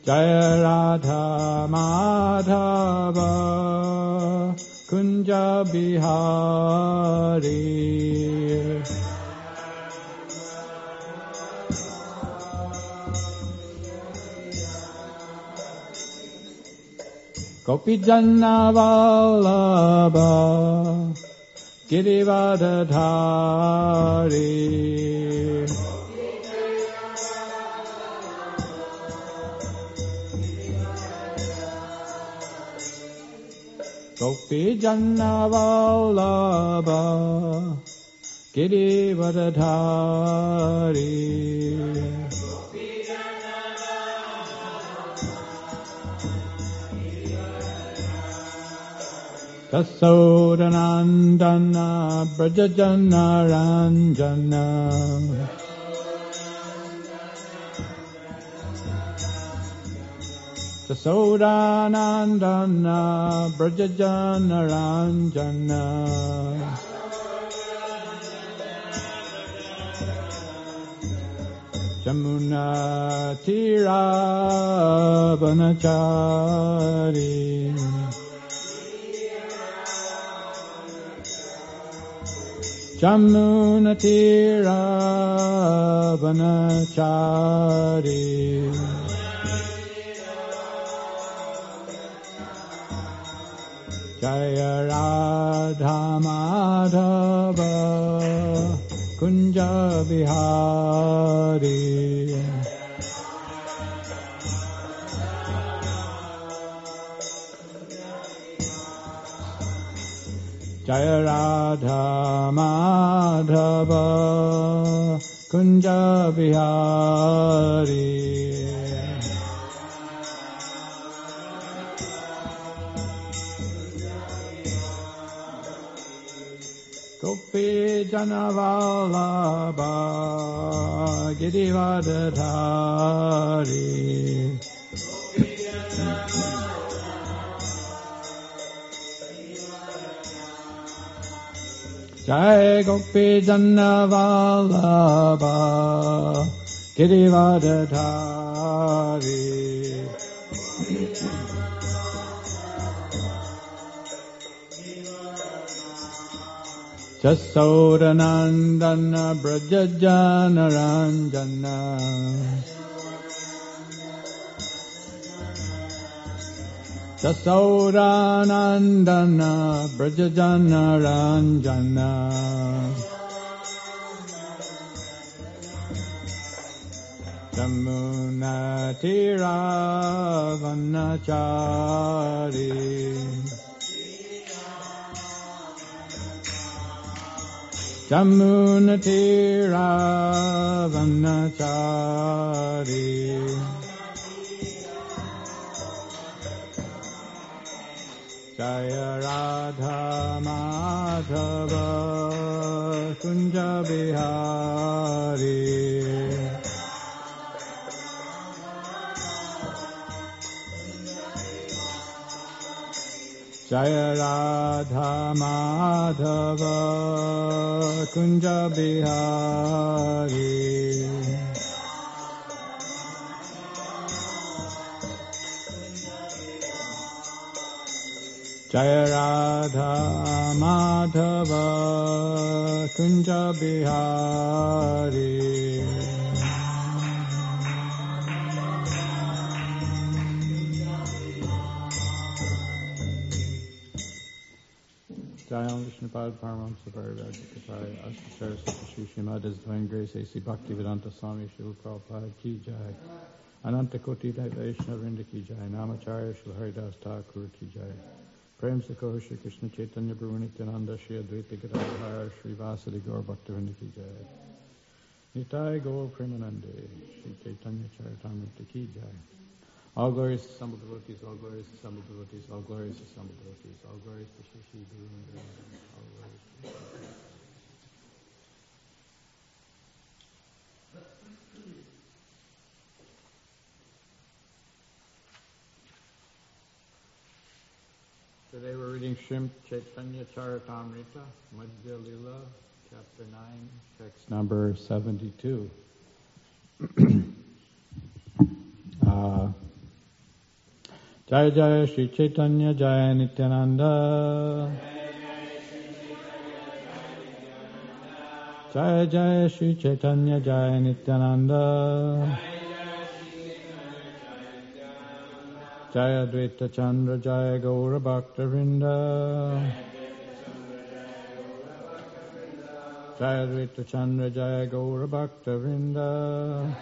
Jaya Radha Madhava Kunja Bihari Gopi Janna Vallabha Girivardhari Gopi Janna Vallabha Girivardhari Tasodanandana Brajajana Ranjana Tasodanandana Brajajana Ranjana Jamuna Tira Vanachari Jamuna Tira Vanachari Jaya Radha Madhava Kunja Bihari Jaya Radha Madhava Kunja Bihari Gopi Jana Vallabha Girivardhari Jai Gopi Janna Vallabha Girivardhari Jasodanandana Brajajana Ranjana Jasodanandana Brajajana Ranjana Jamuna Tira Vanachari Jamuna Tira Vanachari Jaya Radha Madhava Kunja Bihari Jaya Radha Madhava Kunja Bihari Jaya Radha Madhava Kunja Bihari Jayam Vishnupad Paramahamsa Parivajikataya Ashtasara Sattva Srimad His Divine Grace A.C. Bhaktivedanta Swami Srila Prabhupada Ki Jai Ananta Koti Vaishnava Vrinda Ki Jai Namacharya Srila Haridas Thakur Ki Jai Prem Sakho Shri Krishna Chaitanya Prabhu Nityananda Shri Advaita Gadadhara Shri Vasadi Gaur Bhaktivinoda Ki Jai Nitai Gaur Premanande Shri Chaitanya Charitamrita Ki Jai All glorious assembled devotees, all glorious assembled devotees, all glorious assembled devotees, all glorious to Shri Shri Guru and Guru, all glorious to Today we're reading Srimad Chaitanya Charitamrita, Madhya Lila, Chapter 9, text number 72. Jaya Jaya Shri Chaitanya Jaya Nityananda. Jaya Jaya Shri Chaitanya Jaya Nityananda. Jaya Dvaita Chandra Jaya Gaura Bhakta Vrinda. Jaya Dvaita Chandra Jaya Gaura Bhakta Vrinda.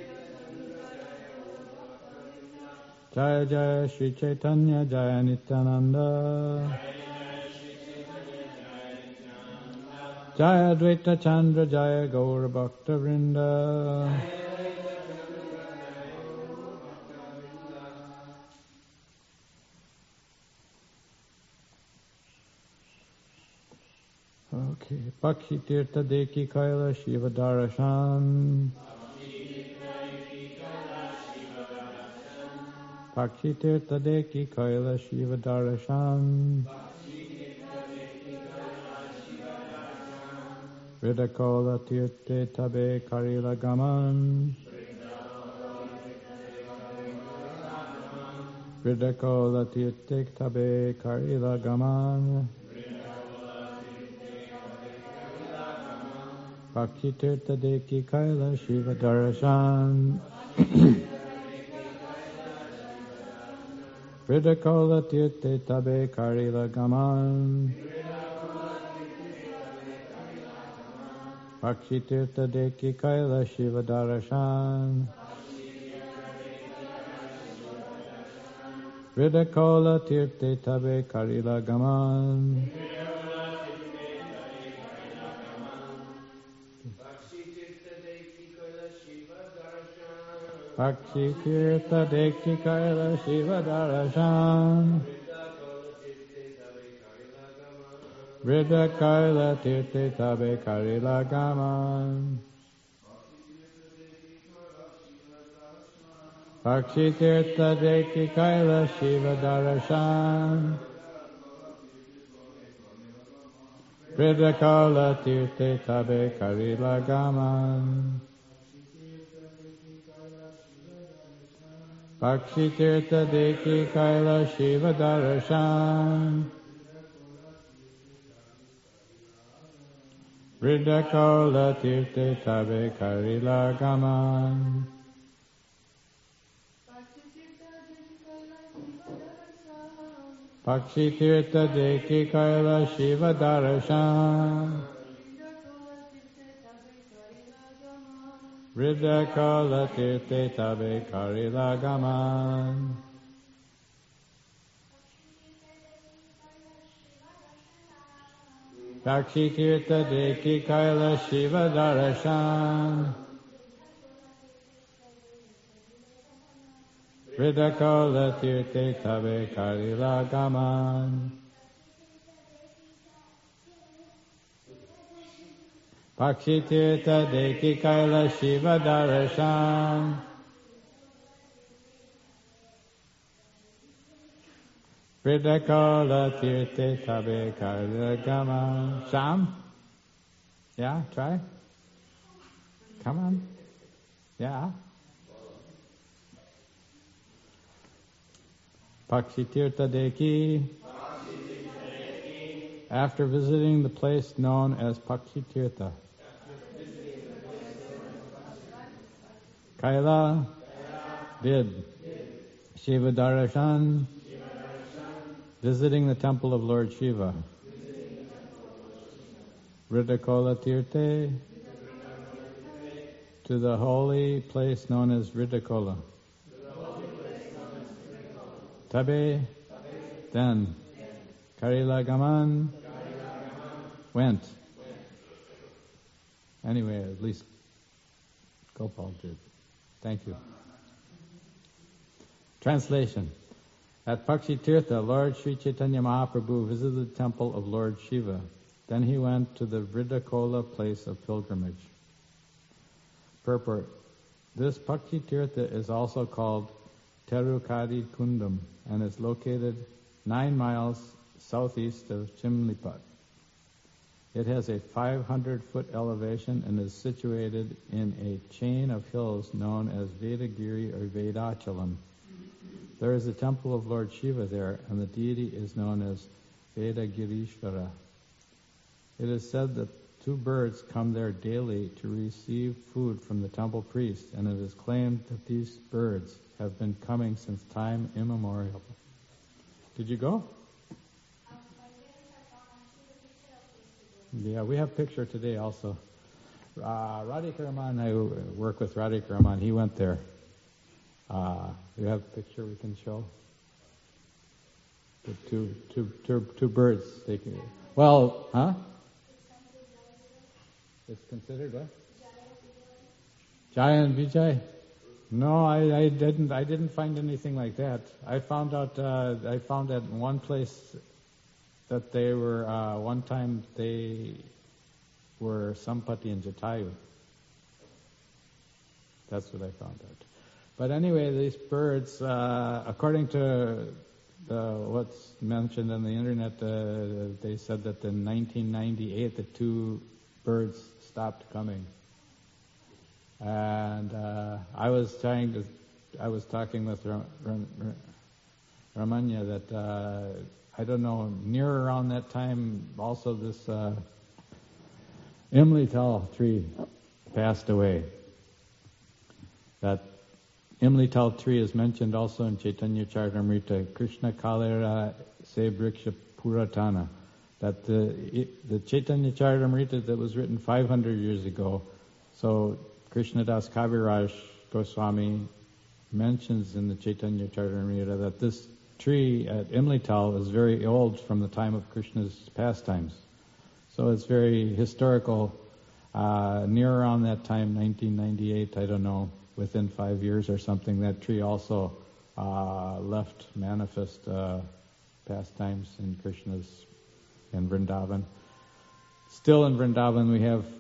Jaya Jaya Shri Chaitanya Jaya Nityananda. Jaya Dvaita Chandra Jaya Gaura Bhakta Vrinda. Okay. Pakshi Tirtha Deki Kaila Shiva Darashan. Pakshi Tirtha Deki Kaila Shiva Darashan. Vridakola Tirthe Tabe Karila Gaman. Vridakola Tirthe Tabe Karila Gaman. Pakshi Tirtha Deki Kaila Shiva Darashan. Vridakola Tirthe Tabe Karila Gaman. Pakshi Tirtha Deki Kaila Shiva Darashan. Vridakola Tirthe Tabe Karila Gaman. Pakshi Tirtha Deki Kaila Shiva Darashan. Vridakola Tirthe Tabe Karila Gaman. Pakshi Tirtha Deki Kaila Shiva Darashan. Vridakola Tirthe Tabe Karila Gaman. Pakshi Tirtha Deki Kaila Shiva Darashan. Vridakola Tirthe Tabe Karila Gaman. Pakshi Tirtha Deki Kaila Shiva Darashan. Vridakola Tirthe Tabe Karila Gaman. Pakshi Tirtha Deki Kaila Shiva Darashan. Vridakola Tirthe Tabe Karila Gaman. Pakshi Tirtha Deki Kaila Shiva Darashan. Vridakola Tirthe Tabe Karila Gaman. Sham? Yeah, try. Come on. Yeah. Pakshi Tirtha Deki. After visiting the place known as Pakshi Tirtha. Kaila did Shiva Darashan, visiting the temple of Lord Shiva. Vridakola Tirthe, to the holy place known as Vridakola. Tabe, then. Karila Gaman, went. Anyway, at least Gopal did. Thank you. Translation. At Pakshi Tirtha, Lord Sri Chaitanya Mahaprabhu visited the temple of Lord Shiva. Then he went to the Vridakola place of pilgrimage. Purport. This Pakshi Tirtha is also called Terukadi Kundam and is located 9 miles southeast of Chimlipat. It has a 500-foot elevation and is situated in a chain of hills known as Vedagiri or Vedachalam. There is a temple of Lord Shiva there, and the deity is known as Vedagirishvara. It is said that 2 birds come there daily to receive food from the temple priest, and it is claimed that these birds have been coming since time immemorial. Did you go? Yeah, we have picture today also. Radhika Raman, I work with Radhika Raman. He went there. We have a picture we can show. The two birds. Well, huh? It's considered what? Jaya and Vijay. No, I didn't find anything like that. I found out in one place that they were one time they were Sampati and Jatayu. That's what I found out. But anyway, these birds, according to what's mentioned on the internet, they said that in 1998 the 2 birds stopped coming. And I was talking with Ramanya that I don't know, near around that time also this Imlital tree passed away. That Imlital tree is mentioned also in Chaitanya Charitamrita, Krishna Kalera Se Briksha Puratana. That the Chaitanya Charitamrita that was written 500 years ago, so Krishnadas Kaviraj Goswami mentions in the Chaitanya Charitamrita that this tree at Imlital is very old, from the time of Krishna's pastimes. So it's very historical. Near around that time, 1998, I don't know, within 5 years or something, that tree also left manifest pastimes in Krishna's in Vrindavan. Still in Vrindavan we have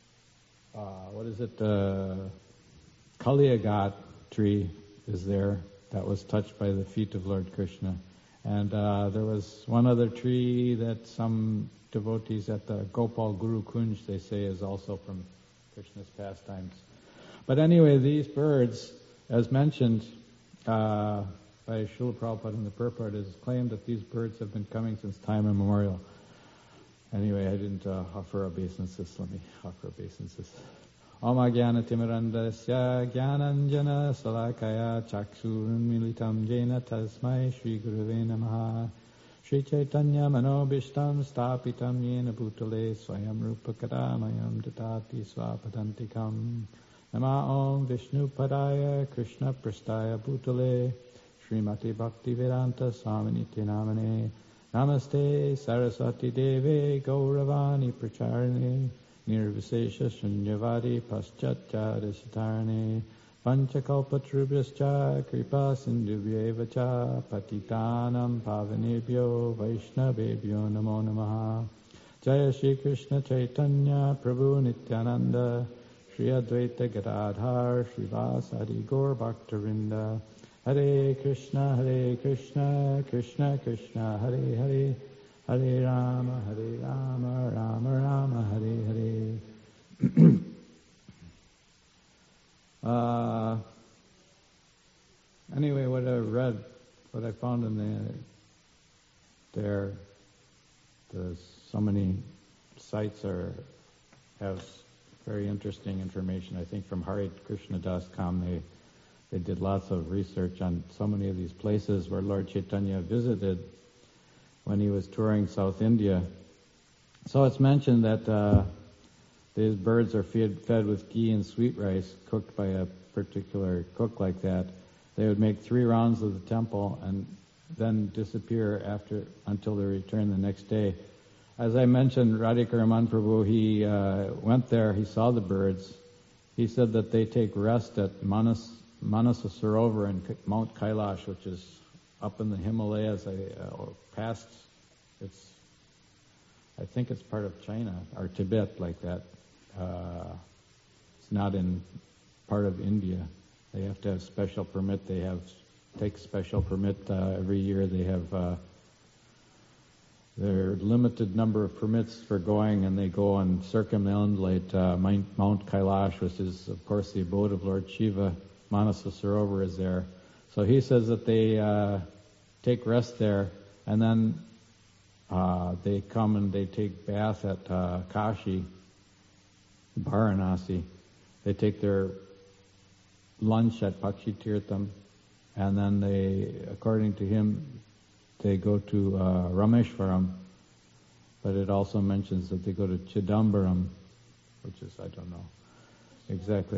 Kaliyagat tree is there that was touched by the feet of Lord Krishna. And there was one other tree that some devotees at the Gopal Guru Kunj, they say, is also from Krishna's pastimes. But anyway, these birds, as mentioned by Srila Prabhupada in the purport, is claimed that these birds have been coming since time immemorial. Anyway, I didn't offer obeisances. Let me offer obeisances. Om Ajnana Timirandasya Jnananjana Salakaya Chaksurunmilitam Jena Tasmai Shri Gurave Namaha Shri Chaitanya Manobishtam Stapitam Yena Bhutale Swayam Rupa Kadamayam Datati Swapadantikam Nama Om Vishnu Padaya Krishna Prastaya Bhutale Srimati Bhakti Vedanta Swaminiti Namane Namaste Saraswati Deve Gauravani Pracharane Nirvisesha Shunyavadi Paschatchadasitarane Panchakalpatrubhyascha Kripa Sindhubhyevacha Patitanam Pavanebhyo Vaishnavebhyo Namo Namaha Jaya Shri Krishna Chaitanya Prabhu Nityananda Shri Advaita Gadadhar Srivasadi Gaur Bhaktarinda Hare Krishna, Krishna Krishna, Hare Hare, Hare Rama, Rama Rama, Hare Hare. Anyway, what I read, what I found in there's so many sites have very interesting information. I think from HareKrishna.com they did lots of research on so many of these places where Lord Chaitanya visited when he was touring South India. So it's mentioned that these birds are fed with ghee and sweet rice, cooked by a particular cook like that. They would make 3 rounds of the temple and then disappear until they return the next day. As I mentioned, Radhika Raman Prabhu, he went there, he saw the birds. He said that they take rest at Manasa Sarovar in Mount Kailash, which is up in the Himalayas. I think it's part of China or Tibet, like that. It's not in part of India. They have to have special permit. Take special permit every year. They have their limited number of permits for going, and they go and circumambulate Mount Kailash, which is, of course, the abode of Lord Shiva. Manasa Sarovar is there. So he says that they take rest there, and then they come and they take bath at Kashi, Varanasi. They take their lunch at Pakshitirtham, and then they, according to him, they go to Rameshwaram, but it also mentions that they go to Chidambaram, which is, I don't know exactly,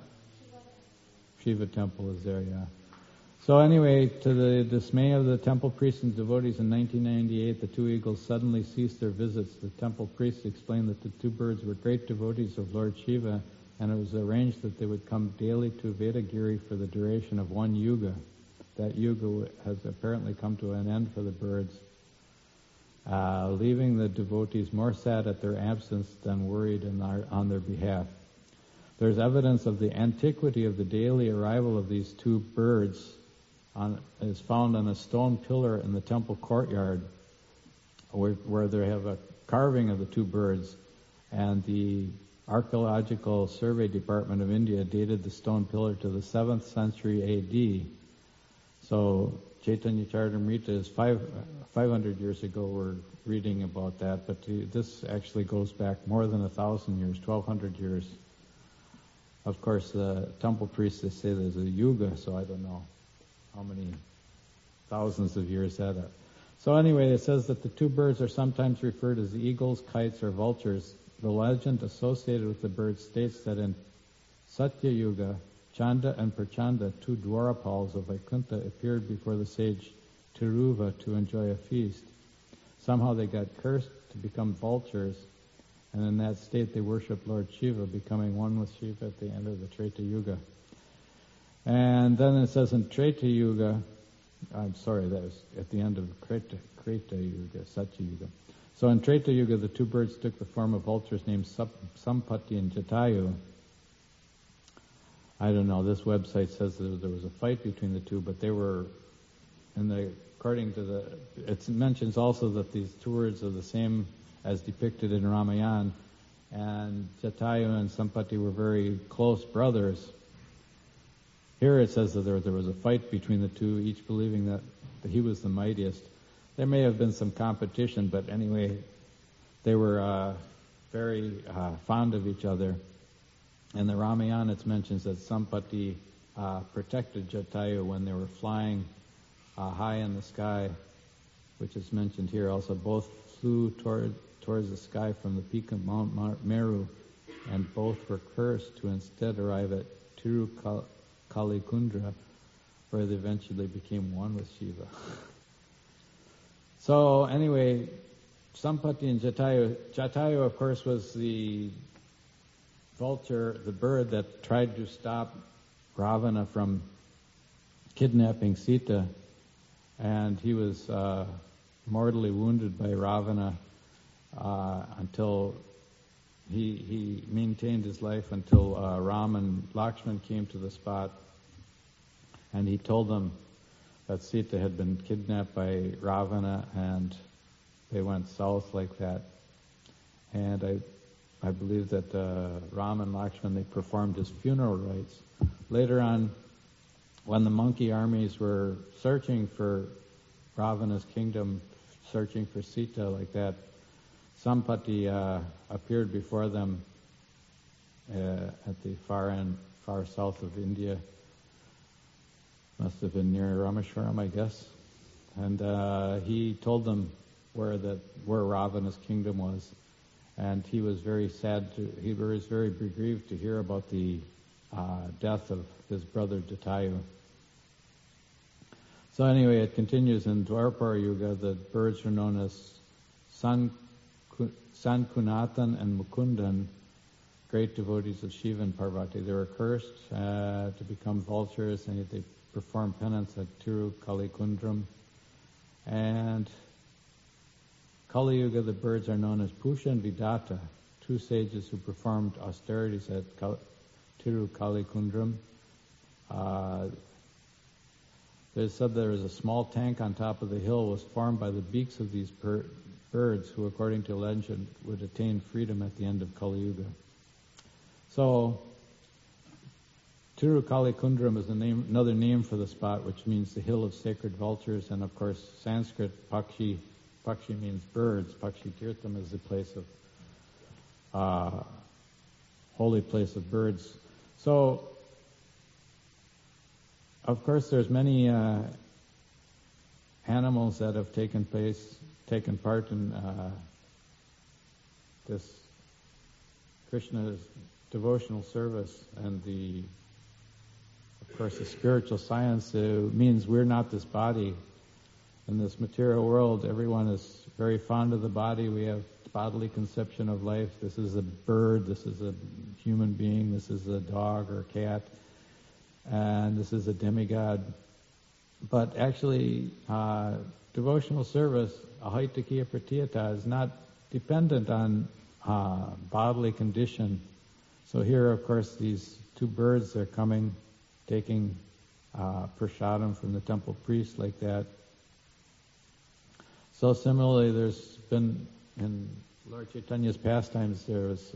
Shiva temple is there, yeah. So anyway, to the dismay of the temple priests and devotees in 1998, the two eagles suddenly ceased their visits. The temple priests explained that the two birds were great devotees of Lord Shiva, and it was arranged that they would come daily to Vedagiri for the duration of one yuga. That yuga has apparently come to an end for the birds, leaving the devotees more sad at their absence than worried on their behalf. There's evidence of the antiquity of the daily arrival of these two birds is found on a stone pillar in the temple courtyard where they have a carving of the two birds, and the Archaeological Survey Department of India dated the stone pillar to the 7th century A.D. So Chaitanya Charitamrita is 500 years ago. We're reading about that, but this actually goes back more than 1,000 years, 1,200 years. Of course, the temple priests, they say there's a yuga, so I don't know how many thousands of years that are. So anyway, it says that the two birds are sometimes referred as eagles, kites, or vultures. The legend associated with the birds states that in Satya Yuga, Chanda and Prachanda, two Dwarapals of Vaikuntha, appeared before the sage Tiruva to enjoy a feast. Somehow they got cursed to become vultures, and in that state they worshipped Lord Shiva, becoming one with Shiva at the end of the Treta Yuga. And then it says in Treta Yuga, that was at the end of Kreta Yuga, Satya Yuga. So in Treta Yuga, the two birds took the form of vultures named Sampati and Jatayu. I don't know, this website says that there was a fight between the two, but they were, it mentions also that these two words are the same as depicted in Ramayana, and Jatayu and Sampati were very close brothers. Here it says that there was a fight between the two, each believing that he was the mightiest. There may have been some competition, but anyway, they were very fond of each other. In the Ramayana, it mentions that Sampati protected Jatayu when they were flying high in the sky, which is mentioned here also. Both flew towards the sky from the peak of Mount Meru, and both were cursed to instead arrive at Tirukalikundra, where they eventually became one with Shiva. So anyway, Sampati and Jatayu, of course, was the vulture, the bird that tried to stop Ravana from kidnapping Sita, and he was mortally wounded by Ravana until he maintained his life until Ram and Lakshman came to the spot, and he told them that Sita had been kidnapped by Ravana, and they went south like that. And I believe that Ram and Lakshman, they performed his funeral rites. Later on, when the monkey armies were searching for Ravana's kingdom, searching for Sita like that, Sampati appeared before them at the far south of India. Must have been near Rameshwaram, I guess. And he told them where Ravana's kingdom was. And he was very he was very grieved to hear about the death of his brother Jatayu. So anyway, it continues in Dwapara Yuga. The birds are known as Sankunathan and Mukundan, great devotees of Shiva and Parvati. They were cursed to become vultures, and yet they performed penance at Tirukalikundram. And Kali Yuga, the birds are known as Pusha and Vidata, two sages who performed austerities at Tirukalikundram. They said there was a small tank on top of the hill was formed by the beaks of these birds who, according to legend, would attain freedom at the end of Kali Yuga. So, Tirukhalikundram is another name for the spot, which means the hill of sacred vultures, and of course Sanskrit Pakshi means birds. Pakshi Tirtham is the place of holy place of birds. So, of course, there's many animals that have taken part in this Krishna's devotional service, and of course, the spiritual science means we're not this body. In this material world, everyone is very fond of the body. We have bodily conception of life. This is a bird, this is a human being, this is a dog or a cat, and this is a demigod. But actually, devotional service, ahaitakya pratiyata, is not dependent on bodily condition. So here, of course, these two birds are coming, taking prasadam from the temple priest like that. So similarly, there's been, in Lord Chaitanya's pastimes, there was,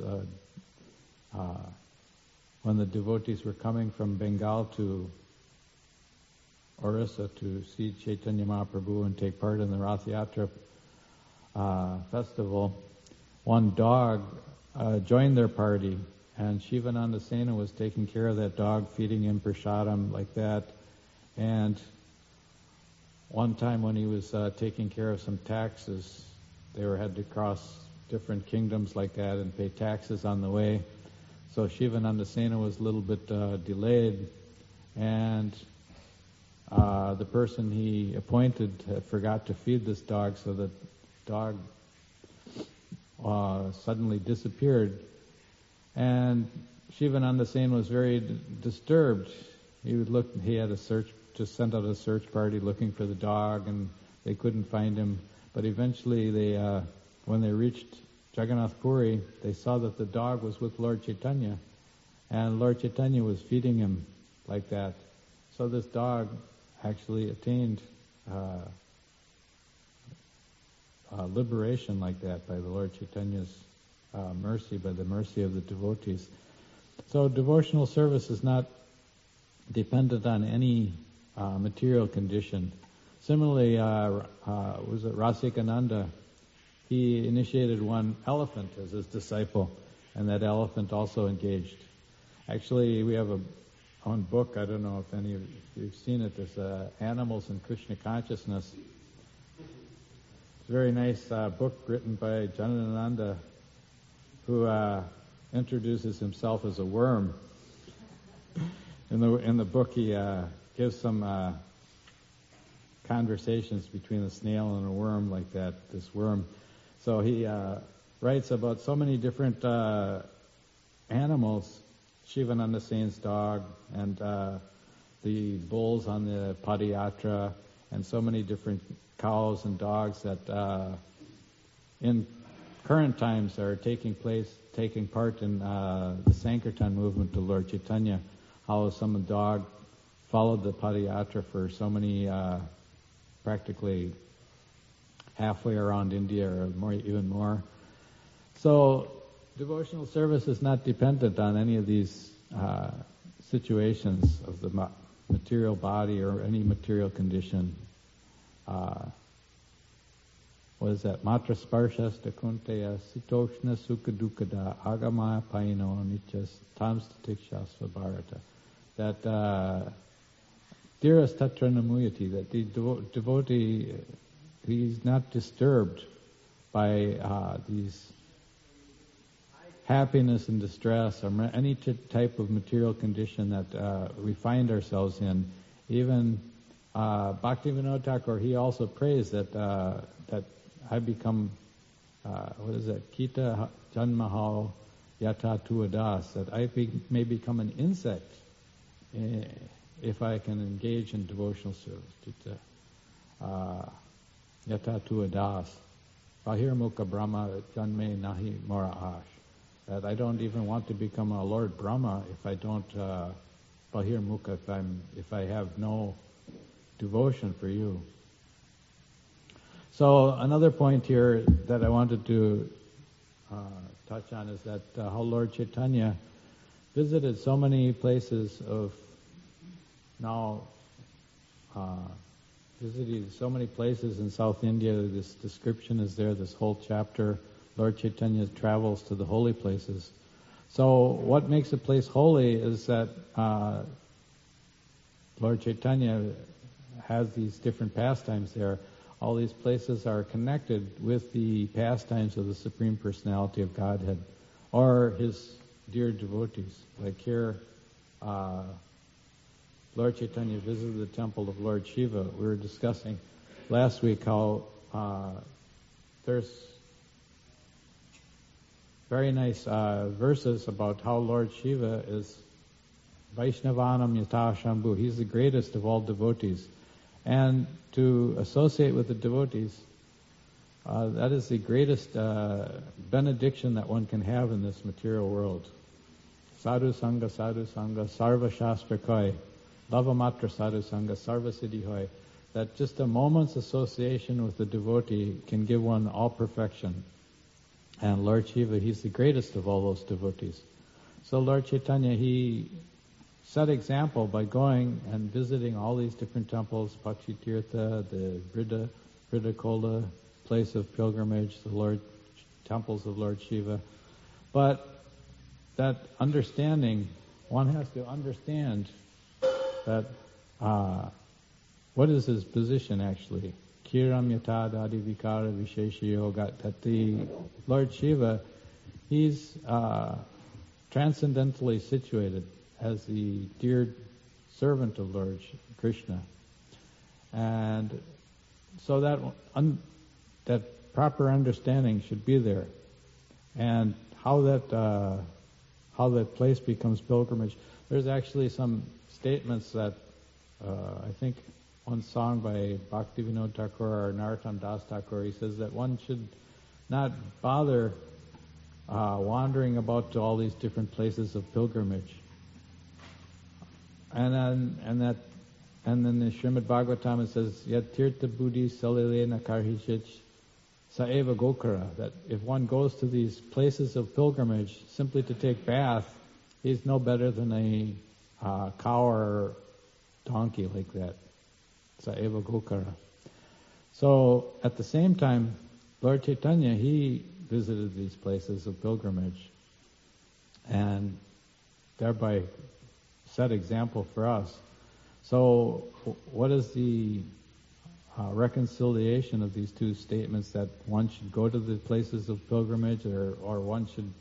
when the devotees were coming from Bengal to Orissa to see Chaitanya Mahaprabhu and take part in the Rath Yatra festival, one dog joined their party, and Shivananda Sena was taking care of that dog, feeding him prasadam like that. And one time when he was taking care of some taxes, they had to cross different kingdoms like that and pay taxes on the way. So Shivananda Sena was a little bit delayed, and the person he appointed forgot to feed this dog, so the dog suddenly disappeared. And Shivananda Sena was very disturbed. He had just sent out a search party looking for the dog, and they couldn't find him. But eventually when they reached Jagannath Puri, they saw that the dog was with Lord Chaitanya, and Lord Chaitanya was feeding him like that. So this dog actually attained liberation like that by the Lord Chaitanya's mercy, by the mercy of the devotees. So devotional service is not dependent on any material condition. Similarly, was it Rasikananda? He initiated one elephant as his disciple, and that elephant also engaged. Actually, we have one book, I don't know if any of you've seen it, this Animals in Krishna Consciousness. It's a very nice book written by Janananda, who introduces himself as a worm. In the book, he gives some conversations between a snail and a worm like that, this worm. So he writes about so many different animals, Shivananda Sena's dog, and the bulls on the Padayatra, and so many different cows and dogs that in current times are taking part in the Sankirtan movement to Lord Chaitanya. How some dog followed the Padayatra for so many, practically halfway around India or more, even more. So devotional service is not dependent on any of these situations of the material body or any material condition. What is that? Matra sparshas takunteya sitoshna sukadukada agama paino nityas tamstatikshasva bharata. That dearest tatra namuyati, that the devotee, he's not disturbed by these happiness and distress or any type of material condition that we find ourselves in. Even Bhaktivinoda Thakur, he also prays that that I become, Kita Janmahal Yata Tuadas, that I may become an insect if I can engage in devotional service. Yata Tuadas. Bahir Mukha Brahma Janme Nahi Mora Ash. That I don't even want to become a Lord Brahma if I don't Bahir Mukha, if I have no devotion for you. So another point here that I wanted to touch on is that how Lord Chaitanya visited so many places of now, visited so many places in South India. This description is there, this whole chapter. Lord Chaitanya travels to the holy places. So what makes a place holy is that Lord Chaitanya has these different pastimes there. All these places are connected with the pastimes of the Supreme Personality of Godhead, or His dear devotees. Like here, Lord Chaitanya visited the temple of Lord Shiva. We were discussing last week how there's very nice verses about how Lord Shiva is Vaishnavanam Yata Shambhu. He's the greatest of all devotees. And to associate with the devotees, that is the greatest benediction that one can have in this material world. Sadhu Sangha, Sarva Shastra Koi, Lavamatra Sadhu Sangha, Sarva Siddhi Hoy. That just a moment's association with the devotee can give one all perfection. And Lord Shiva, He's the greatest of all those devotees. So Lord Chaitanya, He set example by going and visiting all these different temples, Pachitirtha, the Vridakola, place of pilgrimage, the temples of Lord Shiva. But that understanding, one has to understand that what is his position actually? Kiram yata dadi vikara vishesha yoga, that the Lord Shiva, He's transcendentally situated as the dear servant of Lord Krishna. And so that proper understanding should be there. And how that place becomes pilgrimage. There's actually some statements that I think one song by Bhaktivinoda Thakur or Narottam Das Thakur, he says that one should not bother wandering about to all these different places of pilgrimage. And then the Srimad Bhagavatam, it says, Yat tirtha buddhi salilena karhishich saeva gokara, that if one goes to these places of pilgrimage simply to take bath, he's no better than a cow or donkey like that. Saeva gokara. So at the same time, Lord Chaitanya, He visited these places of pilgrimage and thereby set example for us. So what is the reconciliation of these two statements, that one should go to the places of pilgrimage or one should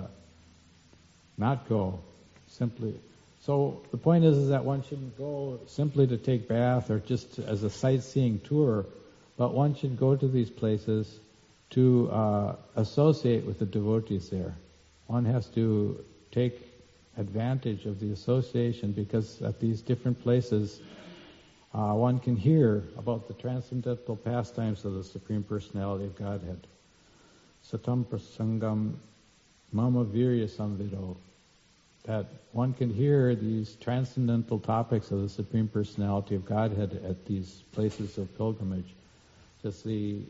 not go simply? So the point is that one shouldn't go simply to take bath or just as a sightseeing tour, but one should go to these places to associate with the devotees there. One has to take advantage of the association, because at these different places one can hear about the transcendental pastimes of the Supreme Personality of Godhead. Satam prasangam mama virya samvido. That one can hear these transcendental topics of the Supreme Personality of Godhead at these places of pilgrimage. Just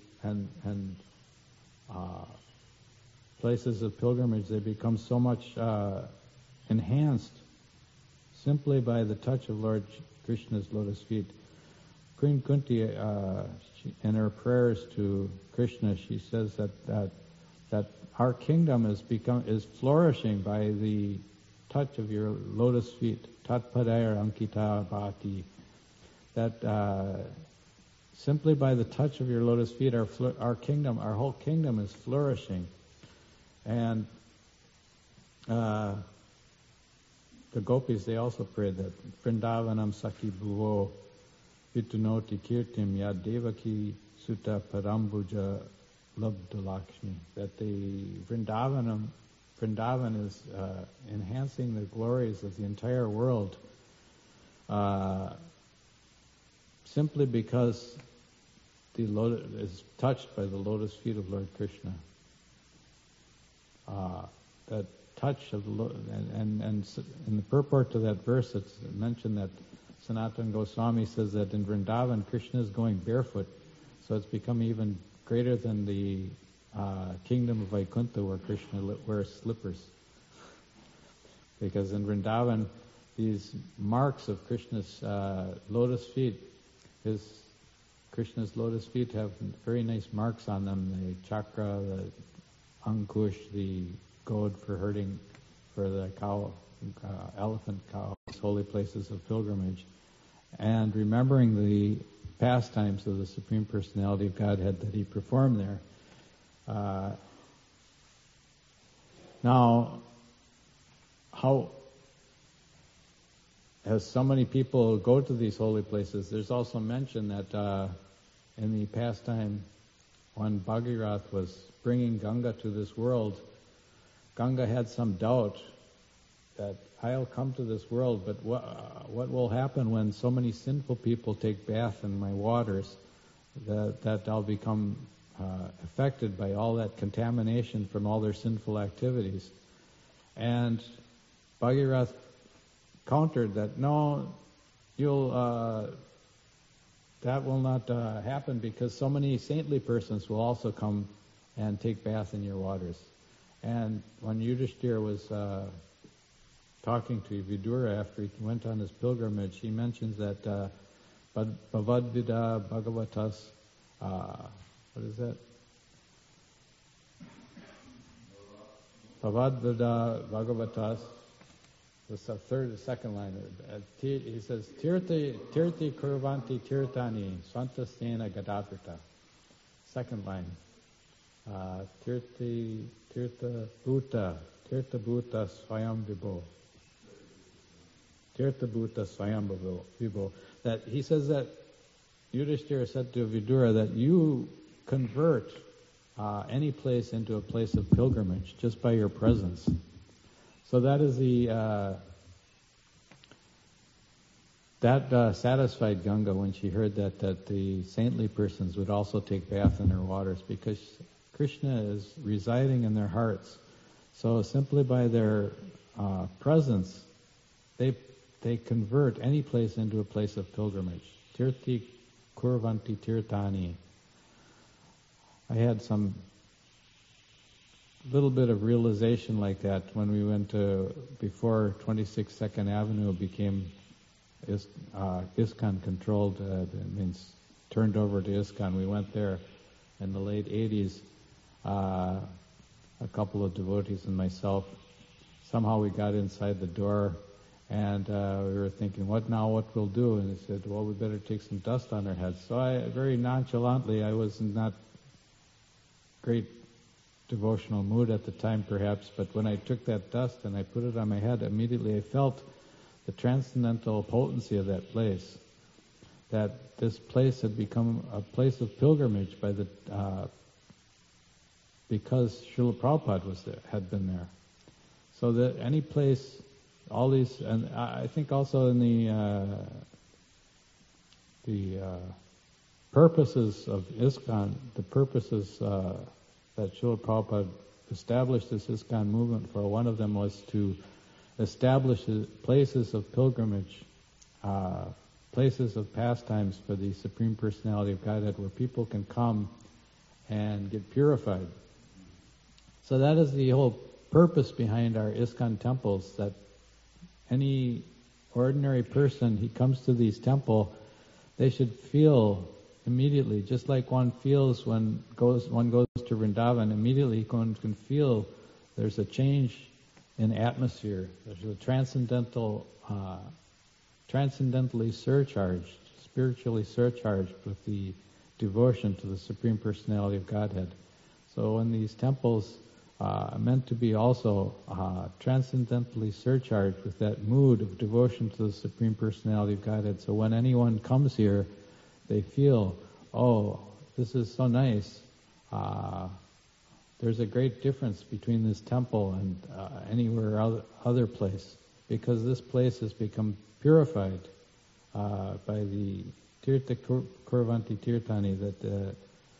places of pilgrimage, they become so much enhanced simply by the touch of Lord Krishna's lotus feet. Queen Kunti, in her prayers to Krishna, she says that our kingdom is flourishing by the touch of your lotus feet. Tat padayar ankita bhati. That simply by the touch of your lotus feet, our whole kingdom is flourishing. And the gopis, they also prayed that Vrindavanam Sakhi Bhuvo Vitunoti Kirtim Yad Devaki Sutta Parambuja Labdalakshmi. That the Vrindavan is enhancing the glories of the entire world simply because the lotus is touched by the lotus feet of Lord Krishna. That touch of the lotus, and in the purport to that verse, it's mentioned that Sanatana Goswami says that in Vrindavan, Krishna is going barefoot, so it's become even greater than the kingdom of Vaikuntha, where Krishna wears slippers. because in Vrindavan, these marks of Krishna's lotus feet, Krishna's lotus feet have very nice marks on them, the chakra, the ankush, the goad for herding, for the cow, elephant cow, holy places of pilgrimage, and remembering the pastimes of the Supreme Personality of Godhead that he performed there. Now, as so many people go to these holy places, there's also mention that in the pastime when Bhagirath was bringing Ganga to this world, Ganga had some doubt that I'll come to this world, but what will happen when so many sinful people take bath in my waters, that I'll become affected by all that contamination from all their sinful activities. And Bhagirath countered that, no, that will not happen, because so many saintly persons will also come and take bath in your waters. And when Yudhishthira was talking to Vidura after he went on his pilgrimage, he mentions that Bhavadvida Bhagavatas, what is that? Bhavadvida Bhagavatas, the second line. He says, Tirti Kurvanti Tirtani Swantastena Gadavrita. Second line. Tirtha Bhuta Swayam Vibho. Tirtha Bhuta Swayam Vibho. That he says that Yudhishthira said to Vidura that you convert any place into a place of pilgrimage just by your presence. So that is that satisfied Ganga when she heard that the saintly persons would also take bath in her waters, because Krishna is residing in their hearts. So simply by their presence, they convert any place into a place of pilgrimage. Tirti Kurvanti Tirtani. I had some little bit of realization like that when we went to, before 26 2nd Avenue became ISKCON controlled, it means turned over to ISKCON. We went there in the late 80s, a couple of devotees and myself. Somehow we got inside the door, and we were thinking, what we'll do? And they said, well, we better take some dust on our heads. So I, very nonchalantly, I was in not great devotional mood at the time perhaps, but when I took that dust and I put it on my head, immediately I felt the transcendental potency of that place, that this place had become a place of pilgrimage because Srila Prabhupada had been there. So that any place, all these, and I think also in the purposes of ISKCON, the purposes that Srila Prabhupada established this ISKCON movement for, one of them was to establish places of pilgrimage, places of pastimes for the Supreme Personality of Godhead, where people can come and get purified. So that is the whole purpose behind our ISKCON temples, that any ordinary person, he comes to these temples, they should feel immediately, just like one feels when one goes to Vrindavan, immediately one can feel there's a change in atmosphere. There's a transcendentally surcharged, spiritually surcharged with the devotion to the Supreme Personality of Godhead. So when these temples are meant to be also transcendently surcharged with that mood of devotion to the Supreme Personality of Godhead. So when anyone comes here, they feel, oh, this is so nice. There's a great difference between this temple and anywhere other place, because this place has become purified by the Tirtha Kurvanti Tirtani, that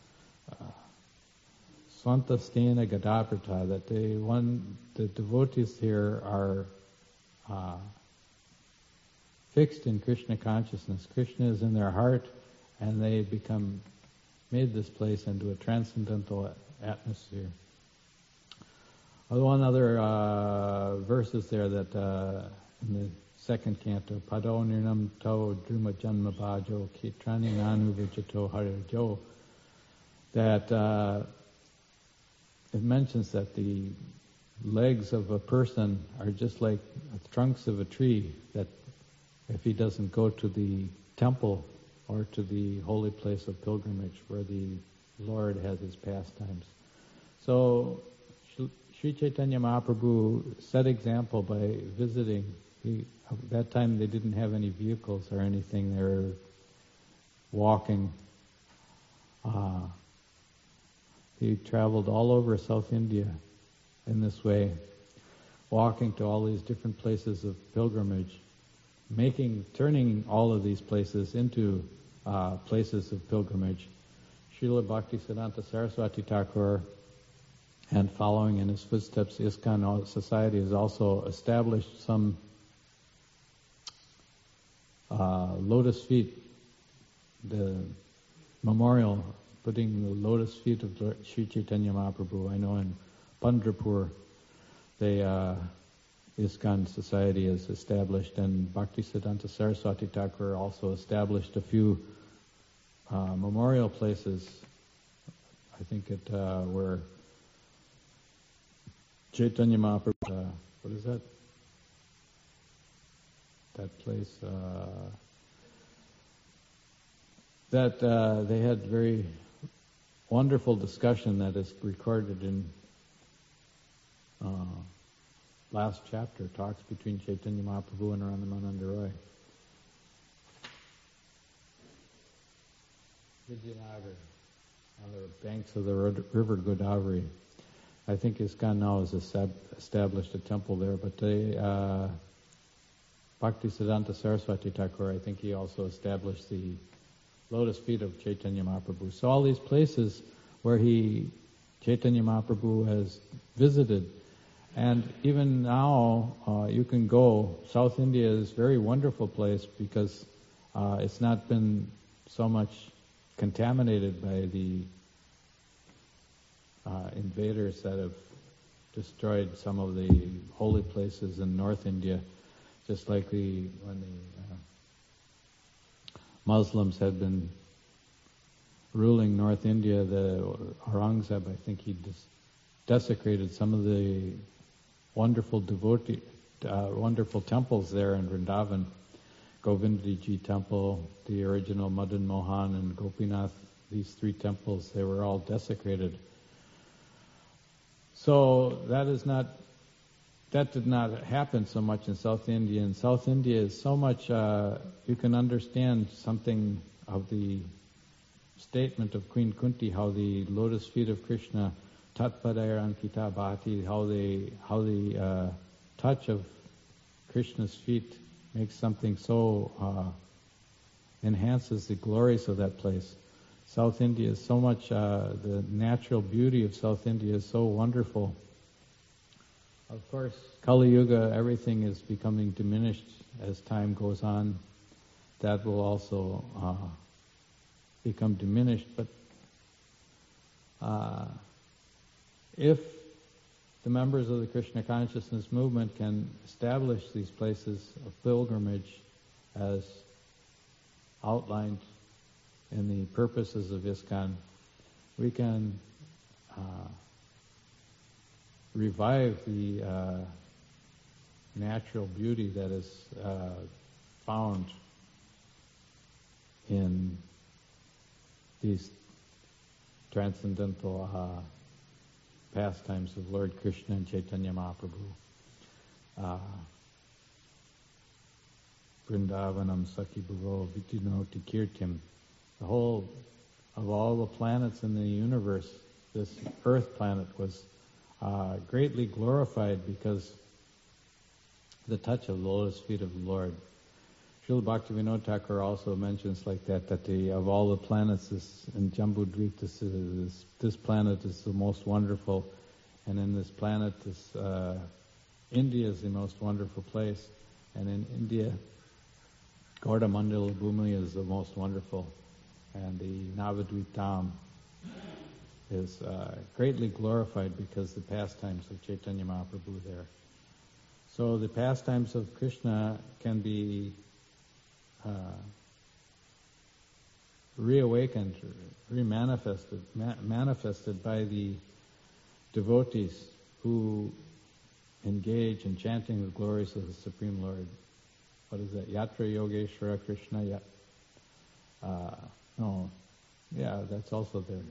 Swantastena Gadavrita, that the devotees here are fixed in Krishna consciousness. Krishna is in their heart, and they made this place into a transcendental atmosphere. One other verses there that in the second canto, Pado Nirnam To Druma Janma Bhajo Kitrani Nanu Vijato Harijo, that it mentions that the legs of a person are just like the trunks of a tree, that if he doesn't go to the temple or to the holy place of pilgrimage where the Lord has his pastimes. So Sri Chaitanya Mahaprabhu set example by visiting. At that time they didn't have any vehicles or anything. They were walking. He traveled all over South India in this way, walking to all these different places of pilgrimage, turning all of these places into places of pilgrimage. Srila Bhaktisiddhanta Saraswati Thakur, and following in his footsteps, ISKCON Society has also established some lotus feet, the memorial, putting the lotus feet of Sri Chaitanya Mahaprabhu. I know in Pandharpur, ISKCON Society has established, and Bhaktisiddhanta Saraswati Thakur also established a few memorial places. I think where Chaitanya Mahaprabhu, what is that? That place, that they had very wonderful discussion that is recorded in last chapter, talks between Chaitanya Mahaprabhu and Ramananda Roy. Vijayanagar, on the banks of the river Godavari. I think ISKCON now has established a temple there, but Bhaktisiddhanta Saraswati Thakur, I think he also established the lotus feet of Chaitanya Mahaprabhu. So all these places where Chaitanya Mahaprabhu has visited, and even now you can go. South India is a very wonderful place because it's not been so much contaminated by the invaders that have destroyed some of the holy places in North India, just like when the Muslims had been ruling North India. The Aurangzeb, I think he desecrated some of the wonderful temples there in Vrindavan. Govindiji temple, the original Madan Mohan and Gopinath, these three temples, they were all desecrated. So that did not happen so much in South India. In South India is so much, you can understand something of the statement of Queen Kunti, how the lotus feet of Krishna, Tatpadaya Ankita Bhati, how the touch of Krishna's feet makes something so, enhances the glories of that place. South India is so much, the natural beauty of South India is so wonderful. Of course, Kali Yuga, everything is becoming diminished as time goes on. That will also become diminished. But if the members of the Krishna consciousness movement can establish these places of pilgrimage as outlined in the purposes of ISKCON, we can revive the natural beauty that is found in these transcendental pastimes of Lord Krishna and Chaitanya Mahaprabhu. Vrindavanam Sakhi Bhavo Vitinoti Kirtim. The whole of all the planets in the universe, this Earth planet was greatly glorified because the touch of the lotus feet of the Lord. Srila Bhaktivinoda Thakur also mentions like that of all the planets in Jambudvip, this planet is the most wonderful, and in this planet, India is the most wonderful place, and in India, Gaudamandala Bhumi is the most wonderful, and the Navadvip Dham is greatly glorified because the pastimes of Chaitanya Mahaprabhu there. So the pastimes of Krishna can be reawakened, manifested by the devotees who engage in chanting the glories of the Supreme Lord. What is that? Yatra Yogeshwara Krishna. That's also there.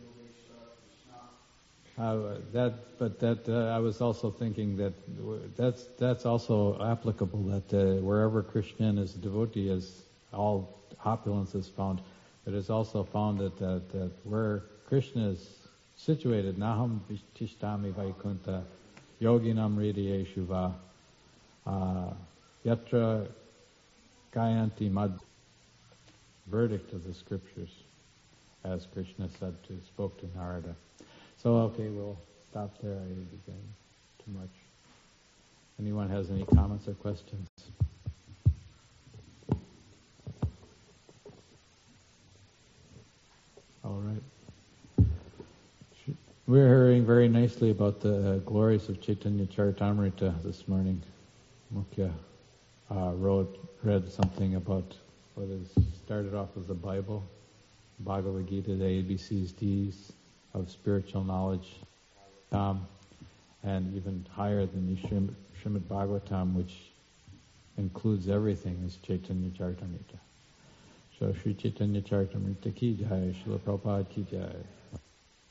I was also thinking that that's also applicable. That wherever Krishna and his devotee is, all opulence is found. But it's also found that where Krishna is situated, Naham Tishtami Vaikunta Yoginam Hridayeshu va Yatra Gayanti Mad, verdict of the scriptures, as Krishna spoke to Narada. So, okay, we'll stop there. I began too much. Anyone has any comments or questions? All right. We're hearing very nicely about the glories of Chaitanya Charitamrita this morning. Mukhya read something about what is started off as the Bible, Bhagavad Gita, the ABCs, Ds of spiritual knowledge, and even higher than the Srimad Bhagavatam, which includes everything, is Chaitanya Charitamrita. So Sri Chaitanya Charitamrita ki jai, Srila Prabhupada ki jai.